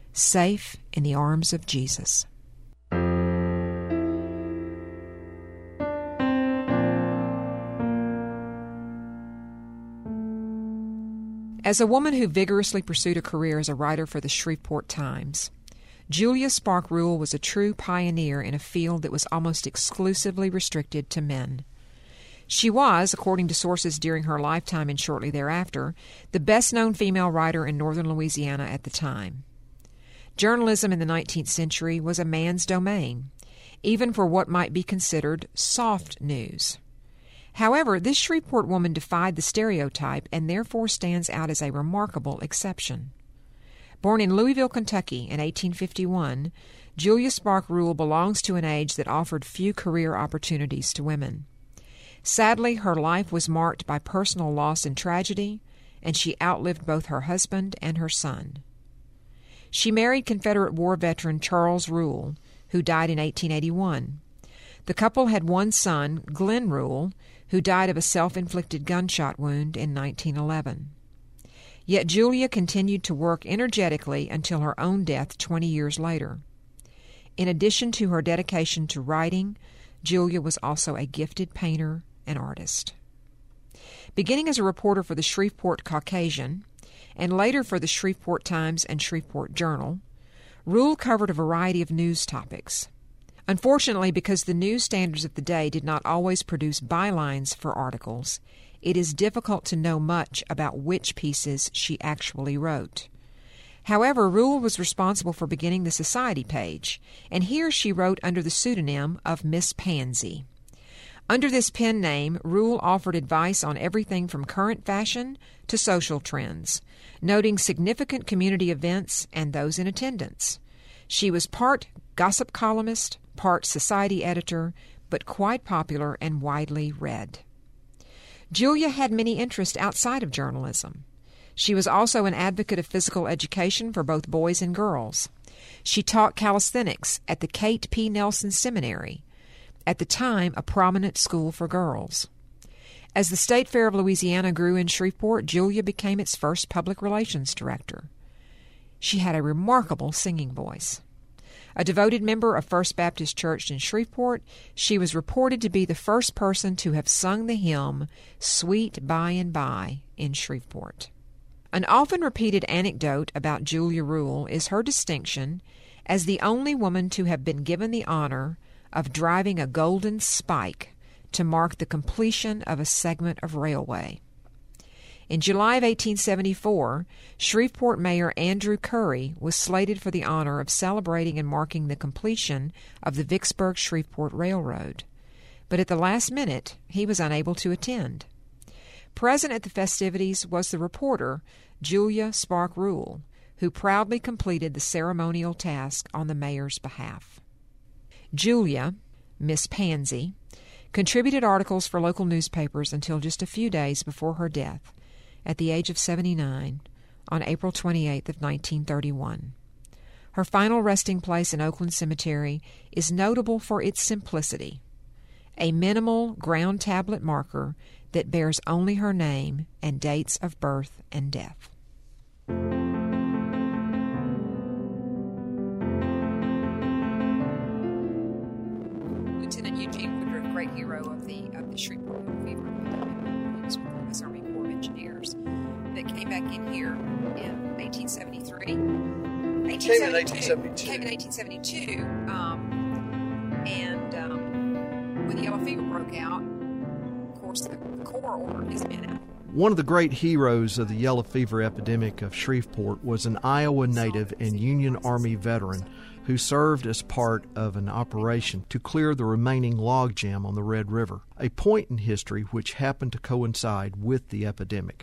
safe in the arms of Jesus." As a woman who vigorously pursued a career as a writer for the Shreveport Times, Julia Spark Rule was a true pioneer in a field that was almost exclusively restricted to men. She was, according to sources during her lifetime and shortly thereafter, the best-known female writer in northern Louisiana at the time. Journalism in the nineteenth century was a man's domain, even for what might be considered soft news. However, this Shreveport woman defied the stereotype and therefore stands out as a remarkable exception. Born in Louisville, Kentucky in eighteen fifty-one, Julia Spark Rule belongs to an age that offered few career opportunities to women. Sadly, her life was marked by personal loss and tragedy, and she outlived both her husband and her son. She married Confederate War veteran Charles Rule, who died in eighteen eighty-one. The couple had one son, Glenn Rule, who died of a self-inflicted gunshot wound in nineteen eleven. Yet Julia continued to work energetically until her own death twenty years later. In addition to her dedication to writing, Julia was also a gifted painter and artist. Beginning as a reporter for the Shreveport Caucasian, and later for the Shreveport Times and Shreveport Journal, Rule covered a variety of news topics. Unfortunately, because the news standards of the day did not always produce bylines for articles, it is difficult to know much about which pieces she actually wrote. However, Rule was responsible for beginning the Society page, and here she wrote under the pseudonym of Miss Pansy. Under this pen name, Rule offered advice on everything from current fashion to social trends, noting significant community events and those in attendance. She was part gossip columnist, part society editor, but quite popular and widely read. Julia had many interests outside of journalism. She was also an advocate of physical education for both boys and girls. She taught calisthenics at the Kate P. Nelson Seminary, at the time a prominent school for girls. As the State Fair of Louisiana grew in Shreveport, Julia became its first public relations director. She had a remarkable singing voice. A devoted member of First Baptist Church in Shreveport, she was reported to be the first person to have sung the hymn, Sweet By and By, in Shreveport. An often repeated anecdote about Julia Rule is her distinction as the only woman to have been given the honor of driving a golden spike to mark the completion of a segment of railway. In July of eighteen seventy-four, Shreveport Mayor Andrew Curry was slated for the honor of celebrating and marking the completion of the Vicksburg-Shreveport Railroad. But at the last minute, he was unable to attend. Present at the festivities was the reporter, Julia Spark Rule, who proudly completed the ceremonial task on the mayor's behalf. Julia, Miss Pansy, contributed articles for local newspapers until just a few days before her death, at the age of seventy-nine, on April twenty-eighth of nineteen thirty-one. Her final resting place in Oakland Cemetery is notable for its simplicity, a minimal ground tablet marker that bears only her name and dates of birth and death. Lieutenant Eugene Woodruff, great hero of the of the Shreveport Fever epidemic. He was with the U S Army Corps of Engineers that came back in here in eighteen seventy-three. Came in eighteen seventy-two. Came in eighteen seventy-two, um, and um, when the yellow fever broke out, of course, the, the Corps ordered his men out. One of the great heroes of the yellow fever epidemic of Shreveport was an Iowa native and Union Army veteran who served as part of an operation to clear the remaining logjam on the Red River, a point in history which happened to coincide with the epidemic.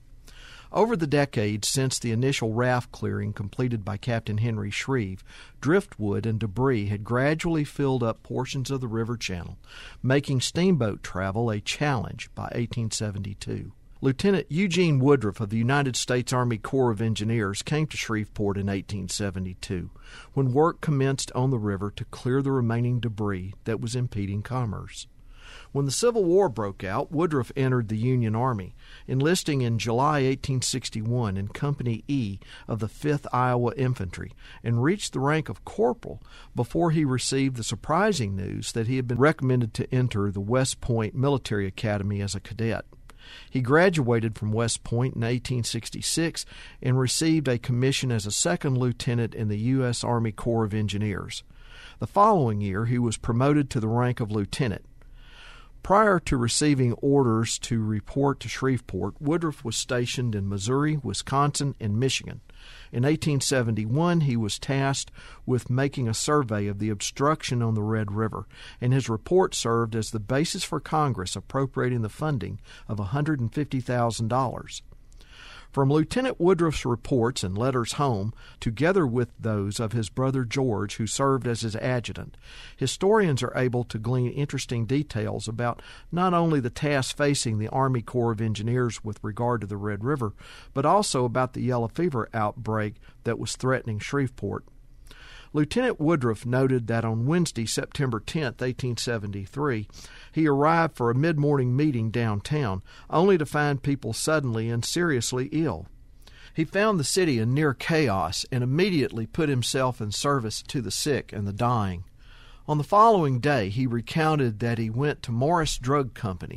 Over the decades since the initial raft clearing completed by Captain Henry Shreve, driftwood and debris had gradually filled up portions of the river channel, making steamboat travel a challenge by eighteen seventy-two. Lieutenant Eugene Woodruff of the United States Army Corps of Engineers came to Shreveport in eighteen seventy-two, when work commenced on the river to clear the remaining debris that was impeding commerce. When the Civil War broke out, Woodruff entered the Union Army, enlisting in July eighteen sixty-one in Company E of the fifth Iowa Infantry, and reached the rank of corporal before he received the surprising news that he had been recommended to enter the West Point Military Academy as a cadet. He graduated from West Point in eighteen sixty-six and received a commission as a second lieutenant in the U S Army Corps of Engineers. The following year, he was promoted to the rank of lieutenant. Prior to receiving orders to report to Shreveport, Woodruff was stationed in Missouri, Wisconsin, and Michigan. In eighteen seventy-one, he was tasked with making a survey of the obstruction on the Red River, and his report served as the basis for Congress appropriating the funding of one hundred fifty thousand dollars. From Lieutenant Woodruff's reports and letters home, together with those of his brother George, who served as his adjutant, historians are able to glean interesting details about not only the task facing the Army Corps of Engineers with regard to the Red River, but also about the yellow fever outbreak that was threatening Shreveport. Lieutenant Woodruff noted that on Wednesday, September tenth, eighteen seventy-three, he arrived for a mid-morning meeting downtown, only to find people suddenly and seriously ill. He found the city in near chaos and immediately put himself in service to the sick and the dying. On the following day, he recounted that he went to Morris Drug Company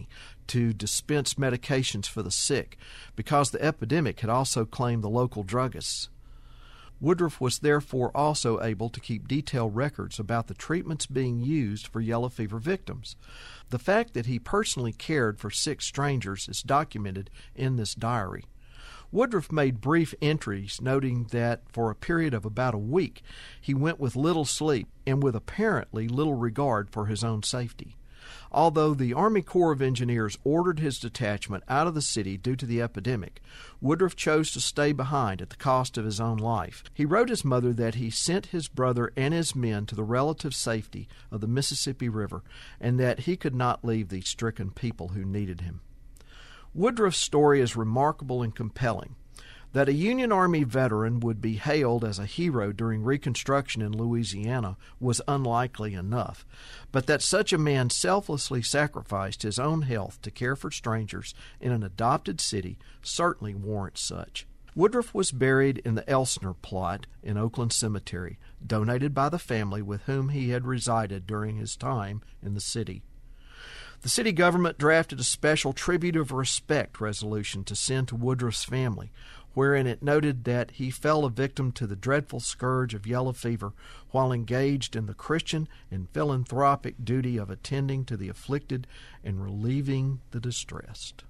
to dispense medications for the sick, because the epidemic had also claimed the local druggists. Woodruff was therefore also able to keep detailed records about the treatments being used for yellow fever victims. The fact that he personally cared for sick strangers is documented in this diary. Woodruff made brief entries noting that for a period of about a week he went with little sleep and with apparently little regard for his own safety. Although the Army Corps of Engineers ordered his detachment out of the city due to the epidemic, Woodruff chose to stay behind at the cost of his own life. He wrote his mother that he sent his brother and his men to the relative safety of the Mississippi River and that he could not leave these stricken people who needed him. Woodruff's story is remarkable and compelling. That a Union Army veteran would be hailed as a hero during Reconstruction in Louisiana was unlikely enough, but that such a man selflessly sacrificed his own health to care for strangers in an adopted city certainly warrants such. Woodruff was buried in the Elsner plot in Oakland Cemetery, donated by the family with whom he had resided during his time in the city. The city government drafted a special tribute of respect resolution to send to Woodruff's family, wherein it noted that he fell a victim to the dreadful scourge of yellow fever while engaged in the Christian and philanthropic duty of attending to the afflicted and relieving the distressed.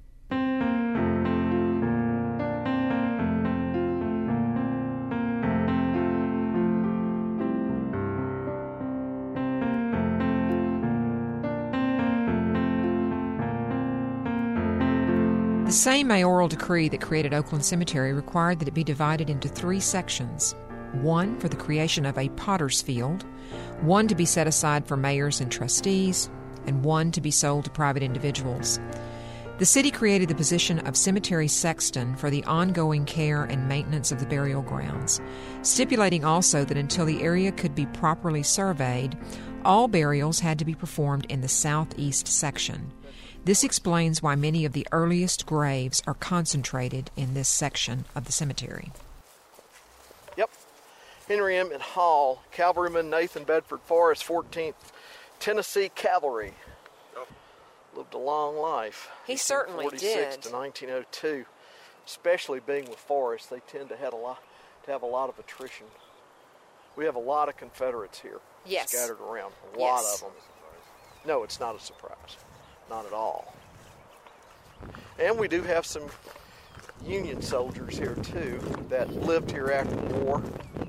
The same mayoral decree that created Oakland Cemetery required that it be divided into three sections: one for the creation of a potter's field, one to be set aside for mayors and trustees, and one to be sold to private individuals. The city created the position of cemetery sexton for the ongoing care and maintenance of the burial grounds, stipulating also that until the area could be properly surveyed, all burials had to be performed in the southeast section. This explains why many of the earliest graves are concentrated in this section of the cemetery. Yep. Henry M. Hall, Cavalryman Nathan Bedford Forrest, fourteenth Tennessee Cavalry. Yep. Lived a long life. He certainly did. eighteen forty-six to nineteen oh two. Especially being with Forrest, they tend to have a lot to have a lot of attrition. We have a lot of Confederates here. Yes. Scattered around. A yes. lot of them. No, it's not a surprise. Not at all. And we do have some Union soldiers here too that lived here after the war.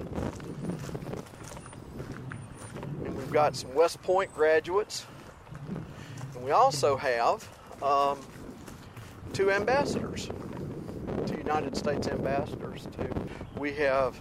And we've got some West Point graduates. And we also have um, two ambassadors, two United States ambassadors too. We have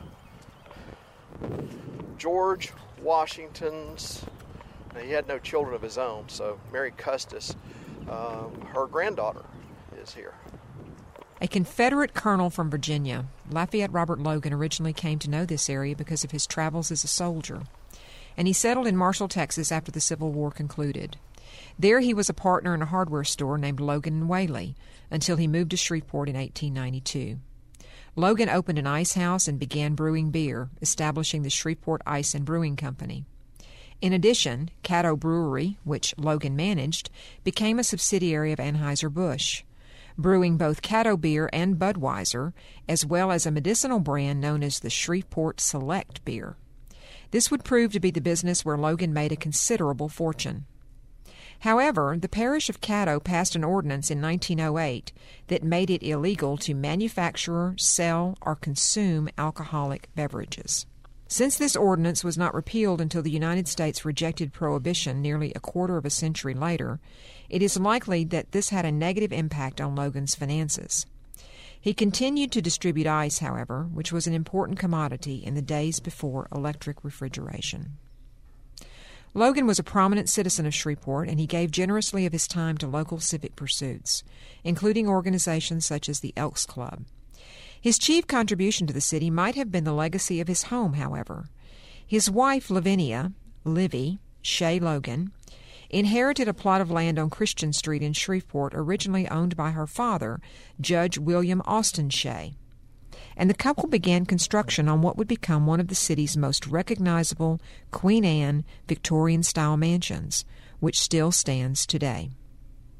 George Washington's, he had no children of his own, so Mary Custis, um, her granddaughter, is here. A Confederate colonel from Virginia, Lafayette Robert Logan, originally came to know this area because of his travels as a soldier, and he settled in Marshall, Texas after the Civil War concluded. There he was a partner in a hardware store named Logan and Whaley until he moved to Shreveport in eighteen ninety-two. Logan opened an ice house and began brewing beer, establishing the Shreveport Ice and Brewing Company. In addition, Caddo Brewery, which Logan managed, became a subsidiary of Anheuser-Busch, brewing both Caddo beer and Budweiser, as well as a medicinal brand known as the Shreveport Select beer. This would prove to be the business where Logan made a considerable fortune. However, the parish of Caddo passed an ordinance in nineteen oh eight that made it illegal to manufacture, sell, or consume alcoholic beverages. Since this ordinance was not repealed until the United States rejected prohibition nearly a quarter of a century later, it is likely that this had a negative impact on Logan's finances. He continued to distribute ice, however, which was an important commodity in the days before electric refrigeration. Logan was a prominent citizen of Shreveport, and he gave generously of his time to local civic pursuits, including organizations such as the Elks Club. His chief contribution to the city might have been the legacy of his home, however. His wife, Lavinia, Livy, Shea Logan, inherited a plot of land on Christian Street in Shreveport originally owned by her father, Judge William Austin Shea. And the couple began construction on what would become one of the city's most recognizable Queen Anne Victorian-style mansions, which still stands today.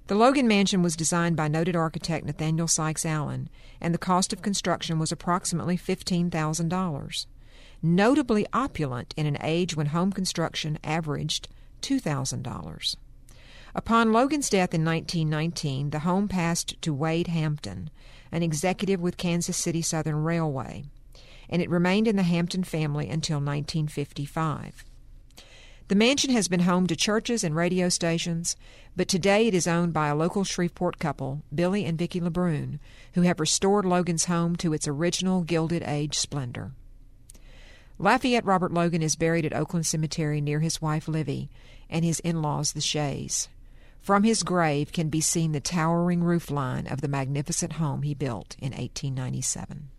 The Logan Mansion was designed by noted architect Nathaniel Sykes Allen, and the cost of construction was approximately fifteen thousand dollars. Notably opulent in an age when home construction averaged two thousand dollars. Upon Logan's death in nineteen nineteen, the home passed to Wade Hampton, an executive with Kansas City Southern Railway, and it remained in the Hampton family until nineteen fifty-five. The mansion has been home to churches and radio stations, but today it is owned by a local Shreveport couple, Billy and Vicki LeBrun, who have restored Logan's home to its original Gilded Age splendor. Lafayette Robert Logan is buried at Oakland Cemetery near his wife Livy and his in-laws the Shays. From his grave can be seen the towering roof line of the magnificent home he built in eighteen ninety-seven.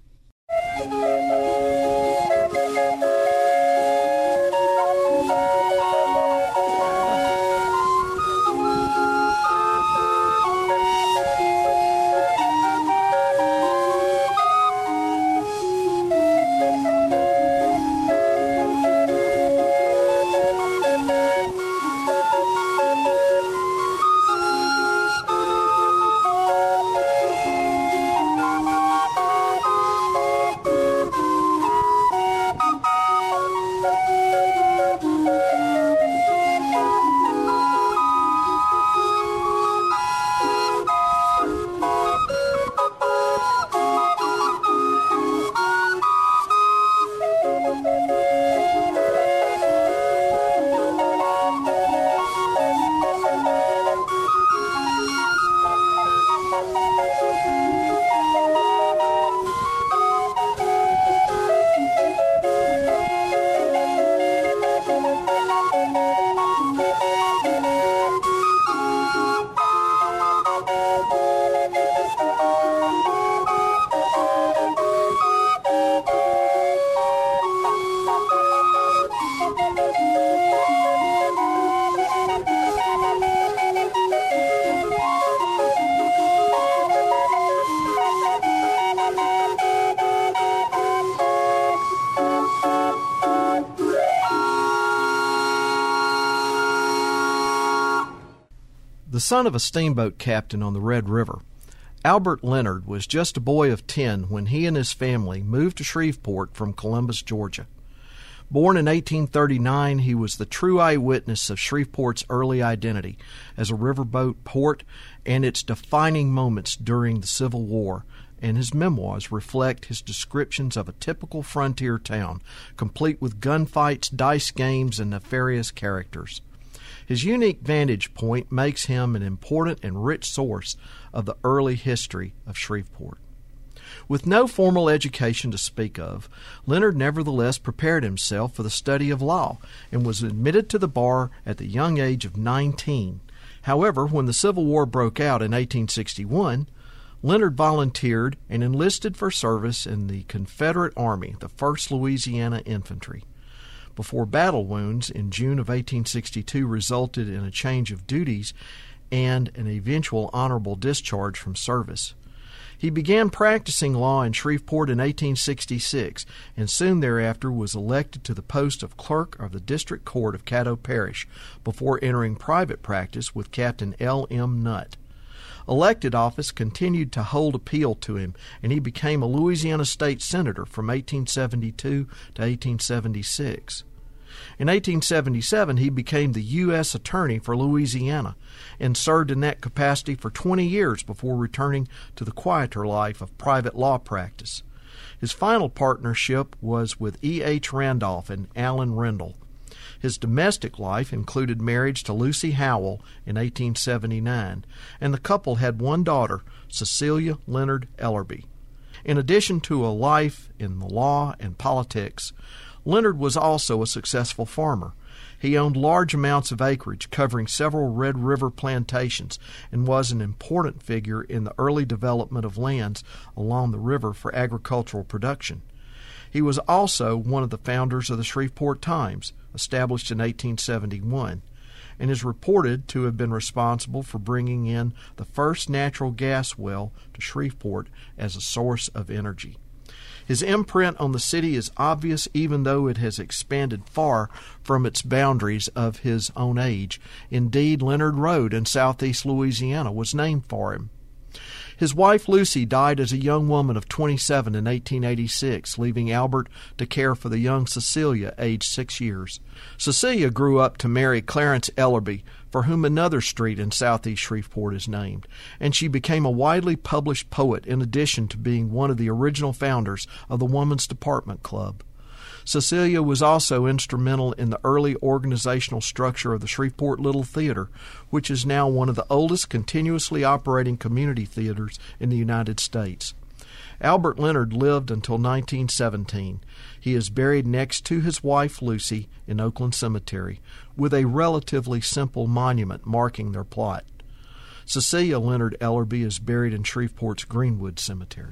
The son of a steamboat captain on the Red River, Albert Leonard was just a boy of ten when he and his family moved to Shreveport from Columbus, Georgia. Born in eighteen thirty-nine, he was the true eyewitness of Shreveport's early identity as a riverboat port and its defining moments during the Civil War, and his memoirs reflect his descriptions of a typical frontier town, complete with gunfights, dice games, and nefarious characters. His unique vantage point makes him an important and rich source of the early history of Shreveport. With no formal education to speak of, Leonard nevertheless prepared himself for the study of law and was admitted to the bar at the young age of nineteen. However, when the Civil War broke out in eighteen sixty-one, Leonard volunteered and enlisted for service in the Confederate Army, the first Louisiana Infantry. Before battle wounds in June of eighteen sixty-two resulted in a change of duties and an eventual honorable discharge from service. He began practicing law in Shreveport in eighteen sixty-six and soon thereafter was elected to the post of clerk of the District Court of Caddo Parish before entering private practice with Captain L M Nutt. Elected office continued to hold appeal to him, and he became a Louisiana State Senator from eighteen seventy-two to eighteen seventy-six. In eighteen seventy-seven, he became the U S Attorney for Louisiana and served in that capacity for twenty years before returning to the quieter life of private law practice. His final partnership was with E H Randolph and Allen Rendell. His domestic life included marriage to Lucy Howell in eighteen seventy-nine, and the couple had one daughter, Cecilia Leonard Ellerby. In addition to a life in the law and politics, Leonard was also a successful farmer. He owned large amounts of acreage covering several Red River plantations and was an important figure in the early development of lands along the river for agricultural production. He was also one of the founders of the Shreveport Times, established in eighteen seventy-one, and is reported to have been responsible for bringing in the first natural gas well to Shreveport as a source of energy. His imprint on the city is obvious even though it has expanded far from its boundaries of his own age. Indeed, Leonard Road in southeast Louisiana was named for him. His wife Lucy died as a young woman of twenty-seven in eighteen eighty-six, leaving Albert to care for the young Cecilia, aged six years. Cecilia grew up to marry Clarence Ellerby, for whom another street in southeast Shreveport is named, and she became a widely published poet in addition to being one of the original founders of the Woman's Department Club. Cecilia was also instrumental in the early organizational structure of the Shreveport Little Theater, which is now one of the oldest continuously operating community theaters in the United States. Albert Leonard lived until nineteen seventeen. He is buried next to his wife Lucy in Oakland Cemetery, with a relatively simple monument marking their plot. Cecilia Leonard Ellerby is buried in Shreveport's Greenwood Cemetery.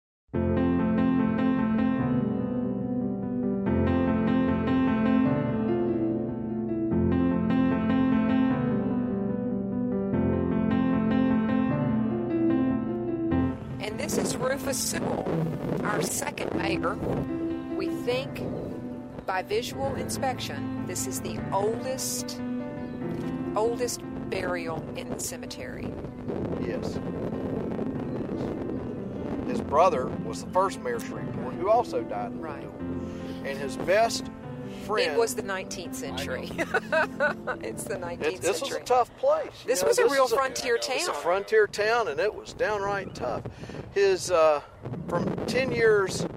This is Rufus Sewell, our second mayor. We think, by visual inspection, this is the oldest, oldest burial in the cemetery. Yes. His brother was the first mayor of Shreveport, who also died in the Right. duel. And his best friend... It was the nineteenth century. It's the nineteenth It, this century. was a tough place. You This know, was a this real is frontier It's a town. frontier town, and it was downright tough. His, uh, from ten years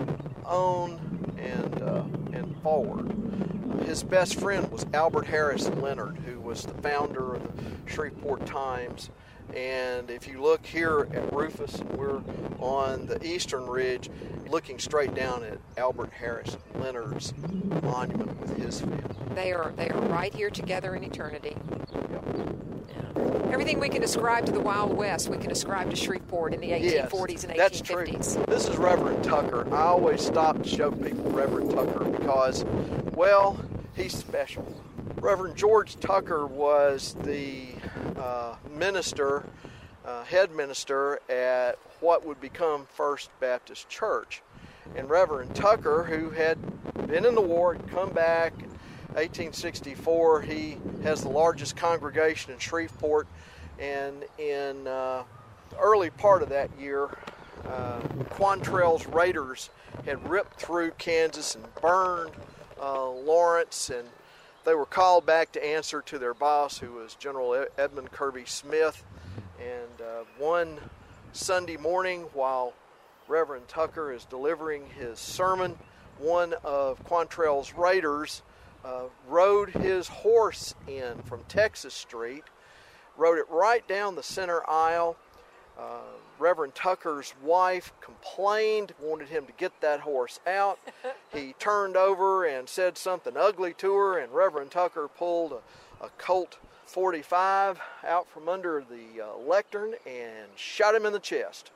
on and, uh, and forward, his best friend was Albert Harris Leonard, who was the founder of the Shreveport Times. And if you look here at Rufus, we're on the eastern ridge, looking straight down at Albert Harris Leonard's monument with his family. They are they are right here together in eternity. Yep. Yeah. Everything we can ascribe to the Wild West, we can ascribe to Shreveport in the eighteen forties and that's eighteen fifties. True. This is Reverend Tucker. I always stop to show people Reverend Tucker because, well, he's special. Reverend George Tucker was the uh, minister, uh, head minister at what would become First Baptist Church. And Reverend Tucker, who had been in the war, had come back in eighteen sixty-four, he has the largest congregation in Shreveport. And in uh, the early part of that year, uh, Quantrell's Raiders had ripped through Kansas and burned uh, Lawrence, and they were called back to answer to their boss, who was General Edmund Kirby Smith. And uh, one Sunday morning, while Reverend Tucker is delivering his sermon, one of Quantrell's Raiders uh, rode his horse in from Texas Street, rode it right down the center aisle. Uh, Reverend Tucker's wife complained, wanted him to get that horse out. He turned over and said something ugly to her, and Reverend Tucker pulled a, a Colt forty-five out from under the uh, lectern and shot him in the chest.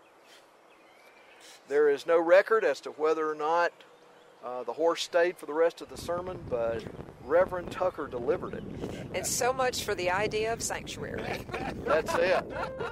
There is no record as to whether or not uh, the horse stayed for the rest of the sermon, but Reverend Tucker delivered it. And so much for the idea of sanctuary. That's it.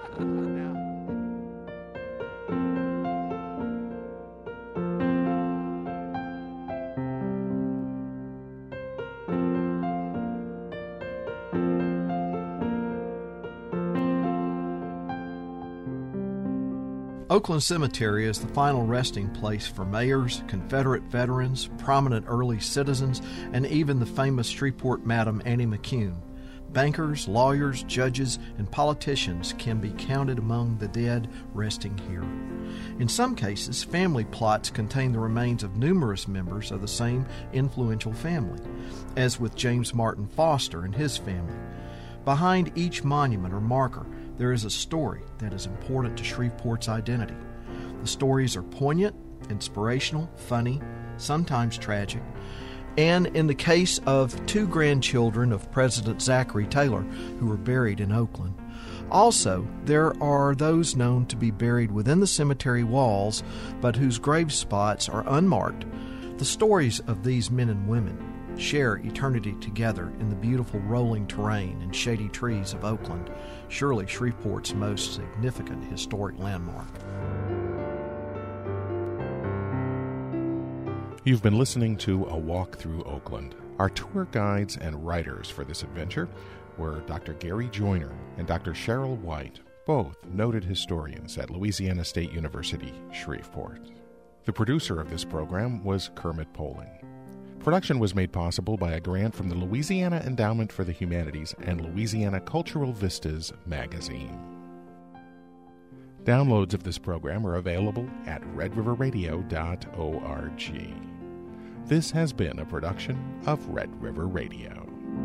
Oakland Cemetery is the final resting place for mayors, Confederate veterans, prominent early citizens, and even the famous Shreveport Madam Annie McCune. Bankers, lawyers, judges, and politicians can be counted among the dead resting here. In some cases, family plots contain the remains of numerous members of the same influential family, as with James Martin Foster and his family. Behind each monument or marker, there is a story that is important to Shreveport's identity. The stories are poignant, inspirational, funny, sometimes tragic, and in the case of two grandchildren of President Zachary Taylor, who were buried in Oakland. Also, there are those known to be buried within the cemetery walls, but whose grave spots are unmarked. The stories of these men and women share eternity together in the beautiful rolling terrain and shady trees of Oakland, surely Shreveport's most significant historic landmark. You've been listening to A Walk Through Oakland. Our tour guides and writers for this adventure were Doctor Gary Joyner and Doctor Cheryl White, both noted historians at Louisiana State University, Shreveport. The producer of this program was Kermit Poling. Production was made possible by a grant from the Louisiana Endowment for the Humanities and Louisiana Cultural Vistas magazine. Downloads of this program are available at red river radio dot org. This has been a production of Red River Radio.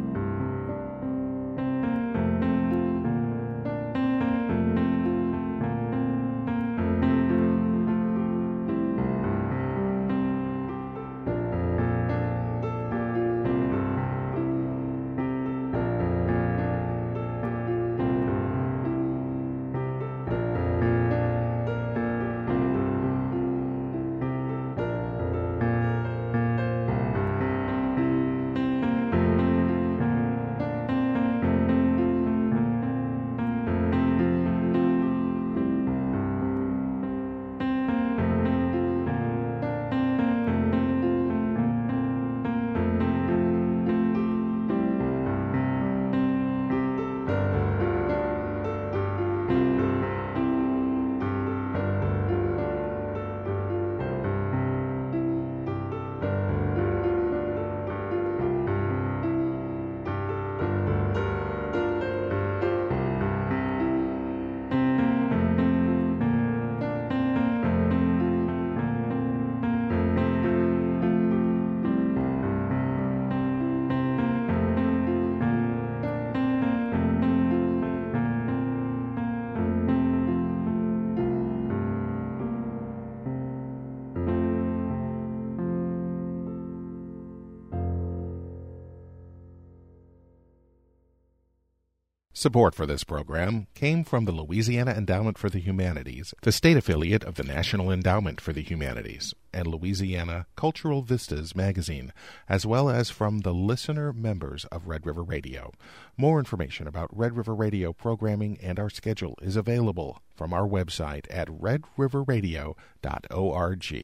Support for this program came from the Louisiana Endowment for the Humanities, the state affiliate of the National Endowment for the Humanities, and Louisiana Cultural Vistas magazine, as well as from the listener members of Red River Radio. More information about Red River Radio programming and our schedule is available from our website at red river radio dot org.